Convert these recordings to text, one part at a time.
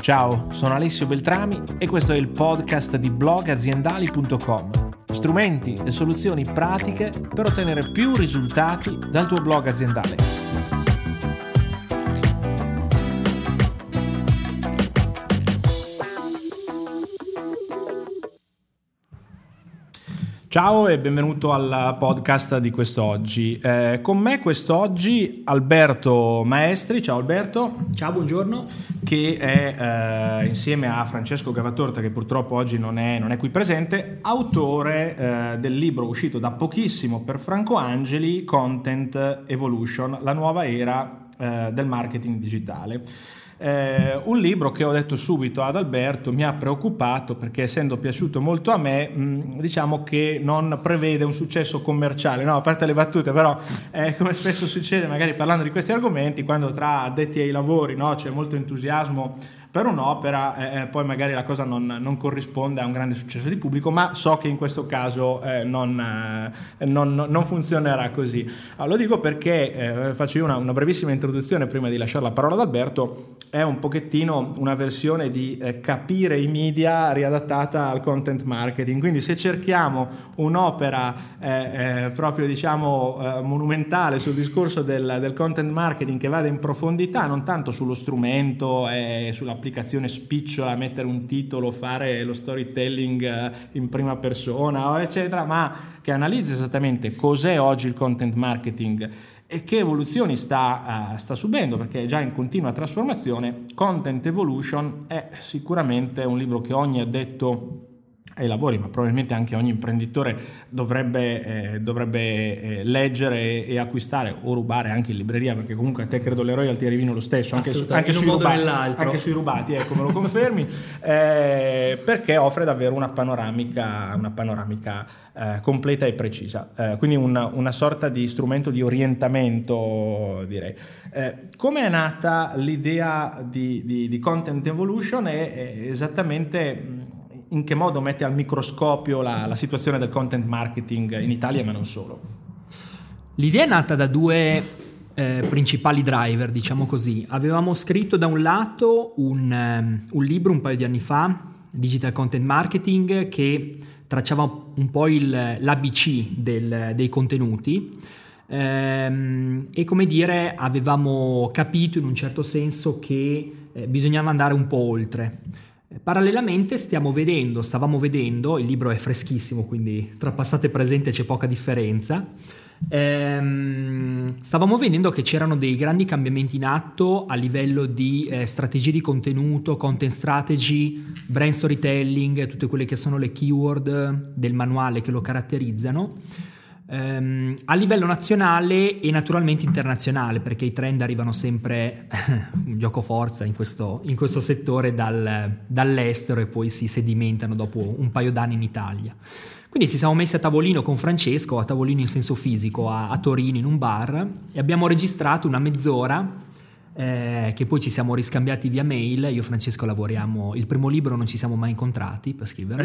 Ciao, sono Alessio Beltrami e questo è il podcast di blogaziendali.com. Strumenti e soluzioni pratiche per ottenere più risultati dal tuo blog aziendale. Ciao e benvenuto al podcast di quest'oggi. Con me quest'oggi Alberto Maestri. Ciao Alberto. Ciao, buongiorno. Che è insieme a Francesco Gavatorta, che purtroppo oggi non è qui presente, autore del libro uscito da pochissimo per Franco Angeli, Content Evolution, la nuova era del marketing digitale. Un libro che ho detto subito ad Alberto mi ha preoccupato perché, essendo piaciuto molto a me, diciamo che non prevede un successo commerciale, no, a parte le battute, però come spesso succede magari parlando di questi argomenti, quando tra addetti ai lavori, no, c'è molto entusiasmo per un'opera, poi magari la cosa non corrisponde a un grande successo di pubblico, ma so che in questo caso non funzionerà così. Allora, lo dico perché faccio io una brevissima introduzione prima di lasciare la parola ad Alberto. È un pochettino una versione di capire i media riadattata al content marketing, quindi se cerchiamo un'opera proprio diciamo monumentale sul discorso del content marketing che vada in profondità, non tanto sullo strumento e sull'applicazione spicciola, mettere un titolo, fare lo storytelling in prima persona eccetera, ma che analizzi esattamente cos'è oggi il content marketing e che evoluzioni sta subendo, perché è già in continua trasformazione. Content Evolution è sicuramente un libro che ogni addetto ai lavori, ma probabilmente anche ogni imprenditore dovrebbe leggere e acquistare o rubare anche in libreria, perché comunque a te credo le royalty arrivino lo stesso, anche sui rubati, me lo confermi, perché offre davvero una panoramica completa e precisa, quindi una sorta di strumento di orientamento, direi. Come è nata l'idea di Content Evolution e esattamente in che modo mette al microscopio la situazione del content marketing in Italia, ma non solo? L'idea è nata da due principali driver, diciamo così. Avevamo scritto da un lato un libro un paio di anni fa, Digital Content Marketing, che tracciava un po' l'ABC dei contenuti, e come dire avevamo capito in un certo senso che bisognava andare un po' oltre. Parallelamente stavamo vedendo, il libro è freschissimo, quindi tra passato e presente c'è poca differenza, stavamo vedendo che c'erano dei grandi cambiamenti in atto a livello di strategie di contenuto, content strategy, brand storytelling, tutte quelle che sono le keyword del manuale che lo caratterizzano, a livello nazionale e naturalmente internazionale, perché i trend arrivano sempre un gioco forza in questo settore dall'estero e poi si sedimentano dopo un paio d'anni in Italia. Quindi ci siamo messi a tavolino con Francesco, a tavolino in senso fisico, a Torino in un bar, e abbiamo registrato una mezz'ora che poi ci siamo riscambiati via mail. Io e Francesco lavoriamo, il primo libro non ci siamo mai incontrati per scriverlo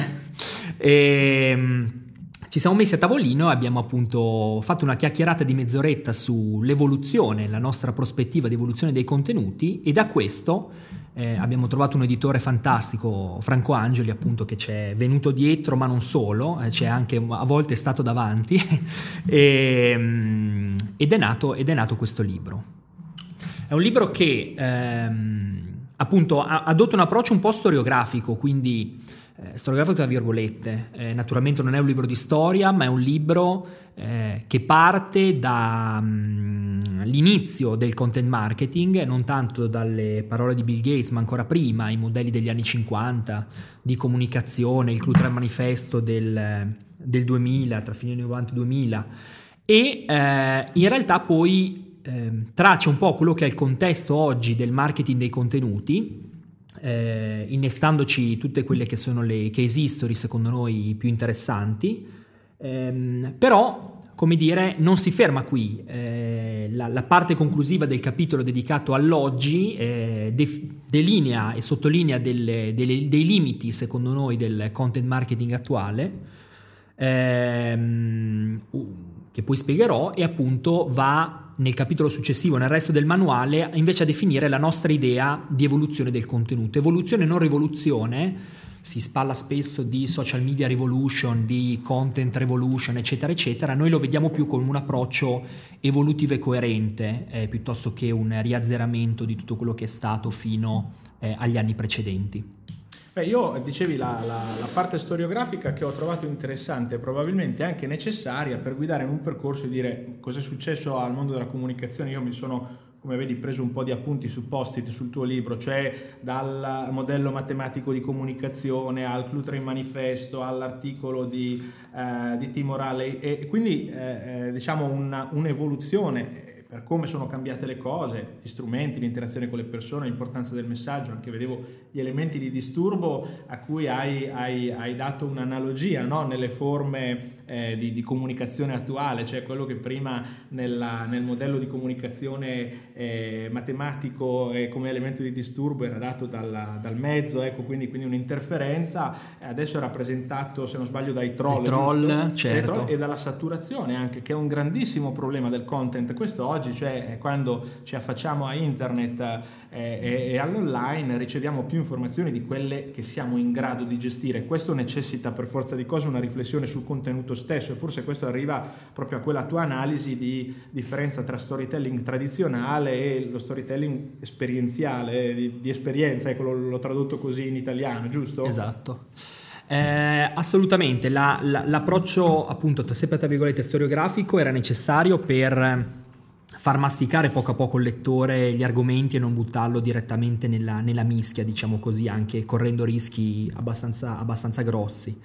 ci siamo messi a tavolino e abbiamo appunto fatto una chiacchierata di mezz'oretta sull'evoluzione, la nostra prospettiva di evoluzione dei contenuti, e da questo abbiamo trovato un editore fantastico, Franco Angeli, appunto, che ci è venuto dietro, ma non solo, c'è anche a volte stato davanti ed è nato questo libro. È un libro che appunto adotta un approccio un po' storiografico, quindi storiografico tra virgolette. Naturalmente non è un libro di storia, ma è un libro che parte dall'inizio del content marketing, non tanto dalle parole di Bill Gates, ma ancora prima, i modelli degli anni 50 di comunicazione, il Clutter Manifesto del 2000, tra fine anni 90 e 2000, e in realtà poi traccia un po' quello che è il contesto oggi del marketing dei contenuti, innestandoci tutte quelle che sono le case history secondo noi più interessanti, però come dire non si ferma qui. La parte conclusiva del capitolo dedicato all'oggi delinea e sottolinea dei limiti secondo noi del content marketing attuale, che poi spiegherò, e appunto va nel capitolo successivo, nel resto del manuale, invece a definire la nostra idea di evoluzione del contenuto. Evoluzione, non rivoluzione. Si parla spesso di social media revolution, di content revolution, eccetera, eccetera. Noi lo vediamo più come un approccio evolutivo e coerente, piuttosto che un riazzeramento di tutto quello che è stato fino agli anni precedenti. Io dicevi la parte storiografica che ho trovato interessante e probabilmente anche necessaria per guidare in un percorso e dire cosa è successo al mondo della comunicazione. Io mi sono, come vedi, preso un po' di appunti su post-it sul tuo libro, cioè dal modello matematico di comunicazione al Cluetrain Manifesto all'articolo di Timo Raleigh, e quindi diciamo un'evoluzione per come sono cambiate le cose, gli strumenti, l'interazione con le persone, l'importanza del messaggio. Anche vedevo gli elementi di disturbo a cui hai dato un'analogia, no? Nelle forme di comunicazione attuale, cioè quello che prima nel modello di comunicazione matematico come elemento di disturbo era dato dal mezzo, ecco, quindi un'interferenza, adesso è rappresentato, se non sbaglio, dai troll, certo. e dalla saturazione anche, che è un grandissimo problema del content. Questo oggi, cioè quando ci affacciamo a internet e all'online, riceviamo più informazioni di quelle che siamo in grado di gestire. Questo necessita per forza di cose una riflessione sul contenuto stesso, e forse questo arriva proprio a quella tua analisi di differenza tra storytelling tradizionale e lo storytelling esperienziale, di esperienza, ecco, l'ho tradotto così in italiano, giusto? Esatto. Assolutamente, l'approccio appunto sempre tra virgolette storiografico era necessario per far masticare poco a poco il lettore gli argomenti e non buttarlo direttamente nella mischia, diciamo così, anche correndo rischi abbastanza grossi.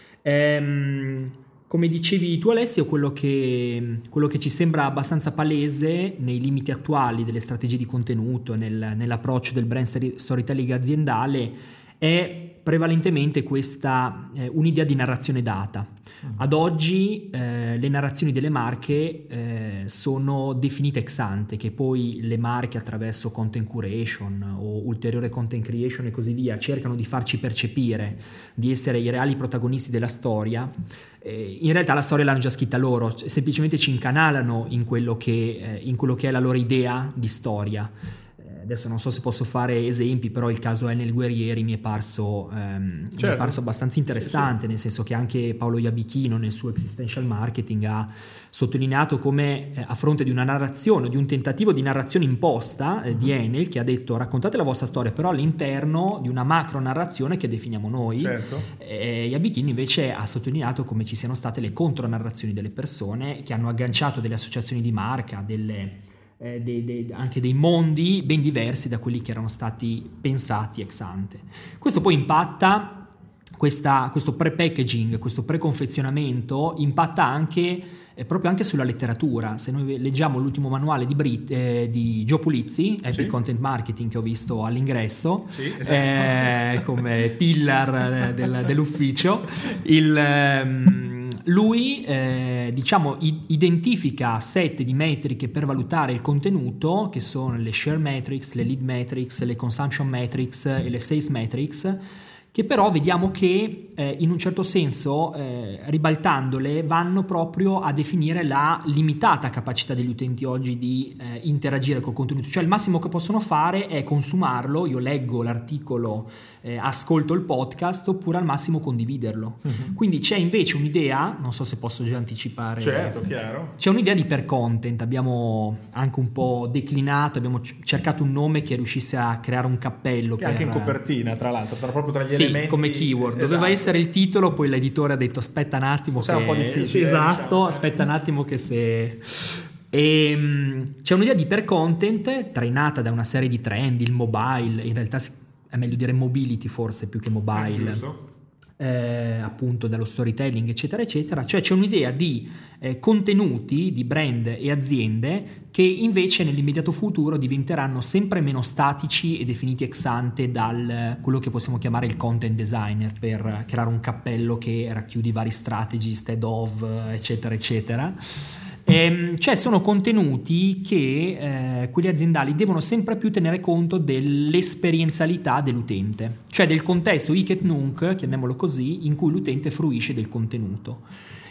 Come dicevi tu, Alessio, quello che ci sembra abbastanza palese nei limiti attuali delle strategie di contenuto, nell'approccio del brand storytelling aziendale, è prevalentemente questa un'idea di narrazione data. Ad oggi le narrazioni delle marche sono definite ex ante, che poi le marche attraverso content curation o ulteriore content creation e così via cercano di farci percepire di essere i reali protagonisti della storia. In realtà la storia l'hanno già scritta loro, semplicemente ci incanalano in quello che è la loro idea di storia. Adesso non so se posso fare esempi, però il caso Enel Guerrieri mi è parso abbastanza interessante, sì. Nel senso che anche Paolo Iabichino nel suo Existential Marketing ha sottolineato come a fronte di una narrazione, di un tentativo di narrazione imposta di Enel, che ha detto raccontate la vostra storia però all'interno di una macro narrazione che definiamo noi, certo. Iabichino invece ha sottolineato come ci siano state le contronarrazioni delle persone che hanno agganciato delle associazioni di marca, anche dei mondi ben diversi da quelli che erano stati pensati ex ante. Questo poi impatta, questo pre-packaging, questo preconfezionamento impatta anche proprio anche sulla letteratura. Se noi leggiamo l'ultimo manuale di Joe Pulizzi, Epic Content Marketing, che ho visto all'ingresso, sì, esatto. Come pillar dell'ufficio, lui identifica set di metriche per valutare il contenuto, che sono le share metrics, le lead metrics, le consumption metrics e le sales metrics, che però vediamo che in un certo senso, ribaltandole, vanno proprio a definire la limitata capacità degli utenti oggi di interagire col contenuto. Cioè il massimo che possono fare è consumarlo, io leggo l'articolo, ascolto il podcast, oppure al massimo condividerlo. Quindi c'è invece un'idea, non so se posso già anticipare. Certo, chiaro. C'è un'idea di per content, abbiamo anche un po' declinato, abbiamo cercato un nome che riuscisse a creare un cappello. Che anche in copertina, tra l'altro, proprio tra gli elementi. Come keyword. Esatto. Doveva essere il titolo, poi l'editore ha detto aspetta un attimo. È un po' difficile. Esatto, diciamo. Aspetta un attimo che se... c'è un'idea di per content trainata da una serie di trend, il mobile, in realtà è meglio dire mobility forse più che mobile, appunto dallo storytelling eccetera eccetera. Cioè c'è un'idea di contenuti di brand e aziende che invece nell'immediato futuro diventeranno sempre meno statici e definiti ex ante dal quello che possiamo chiamare il content designer, per creare un cappello che racchiude i vari strategist, head of, eccetera eccetera. Cioè sono contenuti che quelli aziendali devono sempre più tenere conto dell'esperienzialità dell'utente, cioè del contesto hic et nunc, chiamiamolo così, in cui l'utente fruisce del contenuto.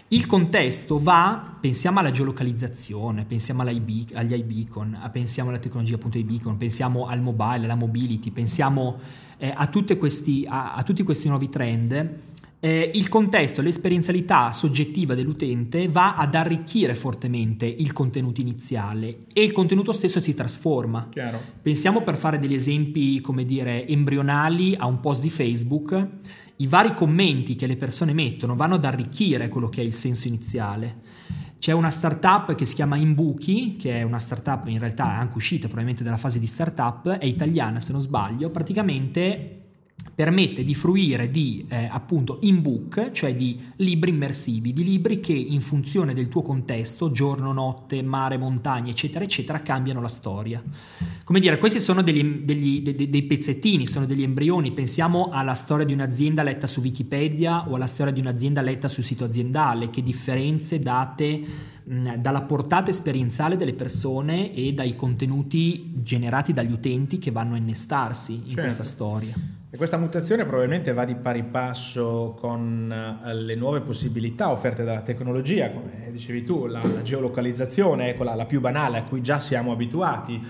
Il contesto pensiamo alla geolocalizzazione, pensiamo agli iBeacon, pensiamo alla tecnologia appunto iBeacon, pensiamo al mobile, alla mobility, pensiamo a tutti questi nuovi trend. Il contesto, l'esperienzialità soggettiva dell'utente va ad arricchire fortemente il contenuto iniziale e il contenuto stesso si trasforma. Chiaro. Pensiamo, per fare degli esempi, come dire, embrionali, a un post di Facebook. I vari commenti che le persone mettono vanno ad arricchire quello che è il senso iniziale. C'è una startup che si chiama Imbuki, che è una startup in realtà anche uscita probabilmente dalla fase di startup, è italiana se non sbaglio, praticamente permette di fruire di appunto in-book, cioè di libri immersivi, di libri che in funzione del tuo contesto, giorno, notte, mare, montagna, eccetera, eccetera, cambiano la storia. Come dire, questi sono dei pezzettini, sono degli embrioni. Pensiamo alla storia di un'azienda letta su Wikipedia o alla storia di un'azienda letta sul sito aziendale, che differenze date dalla portata esperienziale delle persone e dai contenuti generati dagli utenti che vanno a innestarsi in questa storia. E questa mutazione probabilmente va di pari passo con le nuove possibilità offerte dalla tecnologia, come dicevi tu, la geolocalizzazione, ecco la più banale a cui già siamo abituati,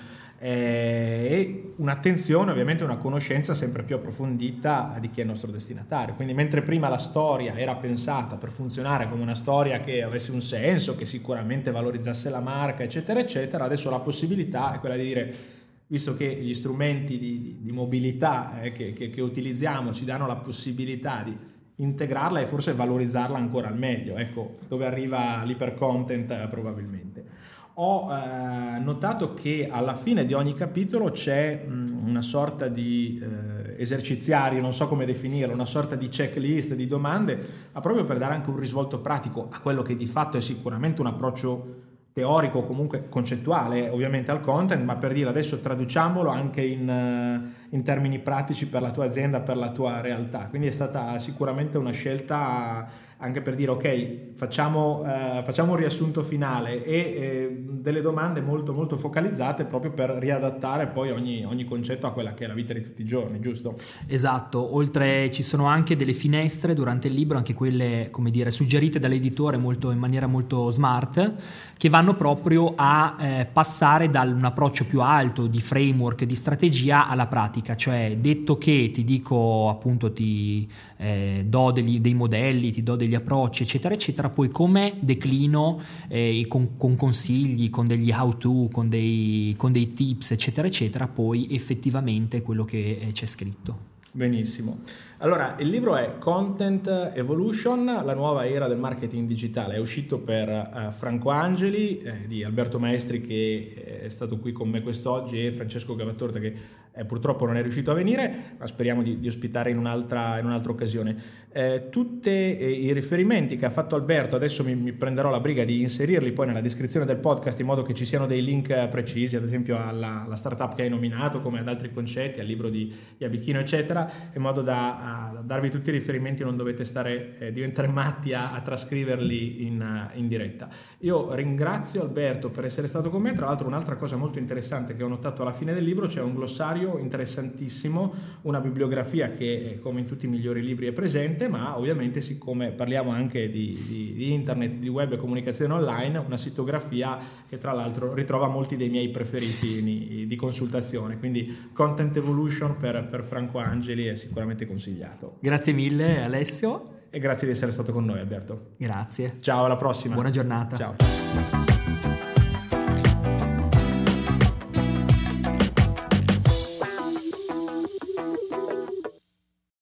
e un'attenzione, ovviamente una conoscenza sempre più approfondita di chi è il nostro destinatario. Quindi mentre prima la storia era pensata per funzionare come una storia che avesse un senso, che sicuramente valorizzasse la marca, eccetera eccetera, adesso la possibilità è quella di dire, visto che gli strumenti di mobilità che utilizziamo ci danno la possibilità di integrarla e forse valorizzarla ancora al meglio, ecco dove arriva l'ipercontent probabilmente. Ho notato che alla fine di ogni capitolo c'è una sorta di eserciziario, non so come definirlo, una sorta di checklist di domande, ma proprio per dare anche un risvolto pratico a quello che di fatto è sicuramente un approccio teorico, comunque concettuale ovviamente al content, ma per dire adesso traduciamolo anche in termini pratici per la tua azienda, per la tua realtà. Quindi è stata sicuramente una scelta anche per dire ok, facciamo un riassunto finale e delle domande molto molto focalizzate proprio per riadattare poi ogni concetto a quella che è la vita di tutti i giorni, giusto? Esatto, oltre ci sono anche delle finestre durante il libro, anche quelle come dire suggerite dall'editore in maniera molto smart, che vanno proprio a passare da un approccio più alto di framework, di strategia alla pratica, cioè detto che ti dico appunto ti do dei modelli, ti do degli approcci eccetera eccetera, poi come declino con consigli, con degli how to, con dei tips eccetera eccetera poi effettivamente quello che c'è scritto. Benissimo. Allora, il libro è Content Evolution, la nuova era del marketing digitale. È uscito per Franco Angeli, di Alberto Maestri, che è stato qui con me quest'oggi, e Francesco Gavatorta, che purtroppo non è riuscito a venire, ma speriamo di ospitare in un'altra occasione. Tutti i riferimenti che ha fatto Alberto, adesso mi prenderò la briga di inserirli poi nella descrizione del podcast, in modo che ci siano dei link precisi, ad esempio alla startup che hai nominato, come ad altri concetti, al libro di Iabichino eccetera, in modo da darvi tutti i riferimenti, non dovete diventare matti a trascriverli in diretta. Io ringrazio Alberto per essere stato con me. Tra l'altro, un'altra cosa molto interessante che ho notato alla fine del libro, c'è un glossario interessantissimo, una bibliografia che come in tutti i migliori libri è presente, ma ovviamente siccome parliamo anche di internet, di web e comunicazione online, una sitografia che tra l'altro ritrova molti dei miei preferiti di consultazione, quindi Content Evolution per Franco Angeli è sicuramente consigliato. Grazie mille Alessio. E grazie di essere stato con noi Alberto. Grazie. Ciao, alla prossima. Buona giornata. Ciao.